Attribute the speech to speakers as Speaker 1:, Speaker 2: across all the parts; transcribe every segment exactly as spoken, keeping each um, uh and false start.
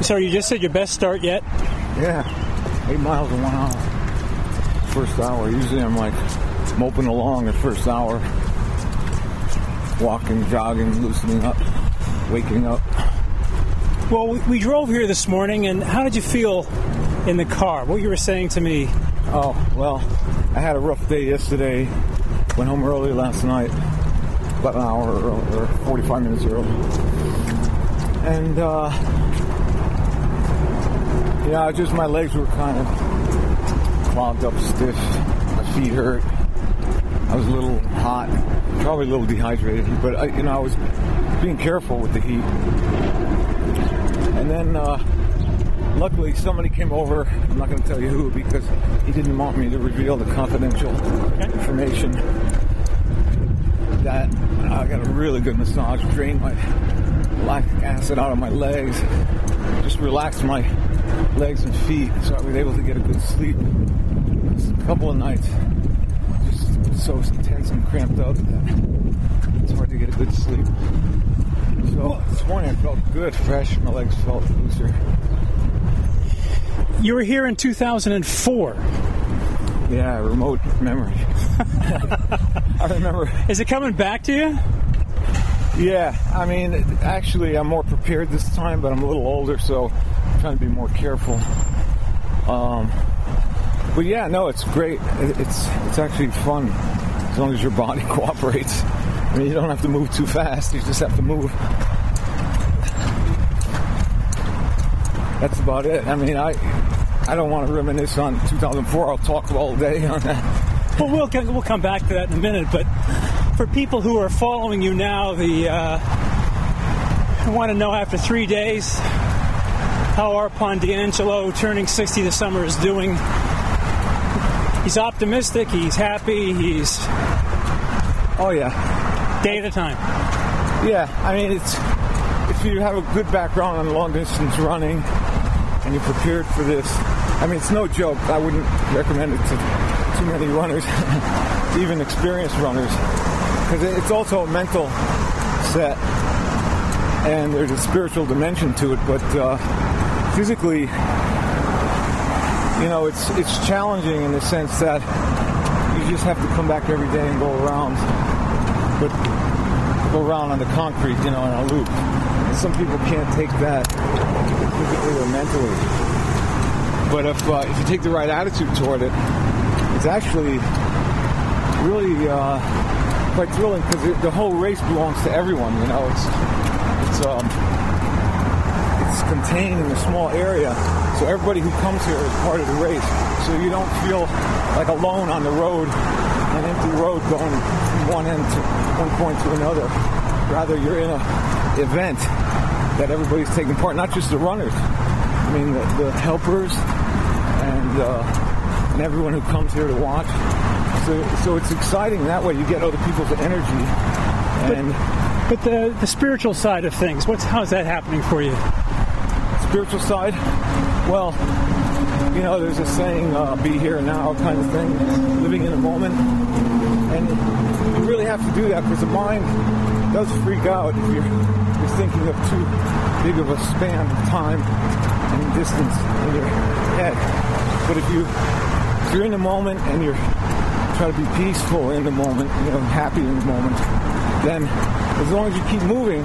Speaker 1: So you just said your best start yet?
Speaker 2: Yeah, eight miles in one hour. First hour. Usually I'm like moping along the first hour. Walking, jogging, loosening up, waking up.
Speaker 1: Well, we, we drove here this morning, and how did you feel in the car? What you were saying to me?
Speaker 2: Oh, well, I had a rough day yesterday. Went home early last night, about an hour early, or forty-five minutes early. And, uh, yeah, just my legs were kind of clogged up, stiff. My feet hurt. I was a little hot, probably a little dehydrated, but I, you know, I was being careful with the heat. And then, uh, luckily, somebody came over. I'm not going to tell you who because he didn't want me to reveal the confidential information. That I got a really good massage, drained my lactic acid out of my legs, just relaxed my legs and feet, so I was able to get a good sleep. Just a couple of nights. So tense and cramped up that it's hard to get a good sleep. So this morning I felt good, fresh. My legs felt looser.
Speaker 1: You were here in two thousand four.
Speaker 2: Yeah, remote memory. I remember.
Speaker 1: Is it coming back to you?
Speaker 2: Yeah, I mean, actually I'm more prepared this time, but I'm a little older, so I'm trying to be more careful. Um, But yeah, no, it's great. It's it's actually fun as long as your body cooperates. I mean, you don't have to move too fast. You just have to move. That's about it. I mean, I I don't want to reminisce on two thousand four. I'll talk all day on that.
Speaker 1: Well, we'll we'll come back to that in a minute. But for people who are following you now, the uh, I want to know after three days how Arpon D'Angelo, turning sixty this summer, is doing. He's optimistic, he's happy, he's...
Speaker 2: Oh, yeah.
Speaker 1: Day at a time.
Speaker 2: Yeah, I mean, it's... If you have a good background on long-distance running and you're prepared for this, I mean, it's no joke. I wouldn't recommend it to too many runners, even experienced runners, because it's also a mental set and there's a spiritual dimension to it, but uh, physically... You know, it's it's challenging in the sense that you just have to come back every day and go around, but go around on the concrete, you know, in a loop. And some people can't take that physically or mentally. But if uh, if you take the right attitude toward it, it's actually really uh, quite thrilling because the whole race belongs to everyone. You know, it's it's um, it's contained in a small area. So everybody who comes here is part of the race. So you don't feel like alone on the road, an empty road going from one end to one point to another. Rather, you're in an event that everybody's taking part, not just the runners. I mean, the, the helpers and uh, and everyone who comes here to watch. So, so it's exciting that way. You get other people's energy. And
Speaker 1: but, but the the spiritual side of things, what's how's that happening for you?
Speaker 2: Spiritual side? Well, you know, there's a saying, uh, be here now kind of thing, living in the moment. And you really have to do that because the mind does freak out if you're, you're thinking of too big of a span of time and distance in your head. But if, you, if you're in the moment and you're trying to be peaceful in the moment, you know, happy in the moment, then as long as you keep moving,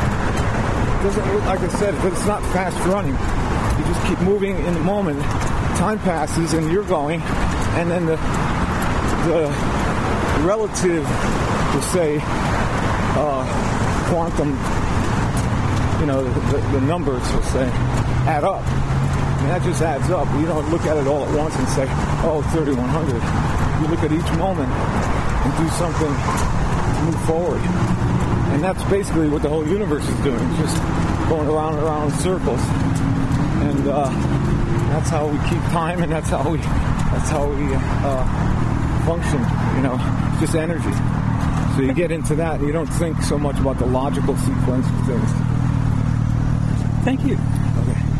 Speaker 2: it doesn't, like I said, it's not fast running. You just keep moving in the moment. Time passes and you're going, and then the the relative, to say, uh, quantum, you know, the, the, the numbers, we'll say, add up. And that just adds up. You don't look at it all at once and say, oh, thirty-one hundred. You look at each moment and do something to move forward. And that's basically what the whole universe is doing, just going around and around in circles. And uh, that's how we keep time, and that's how we that's how we uh, function. You know, it's just energy. So you get into that, and you don't think so much about the logical sequence of things.
Speaker 1: Thank you.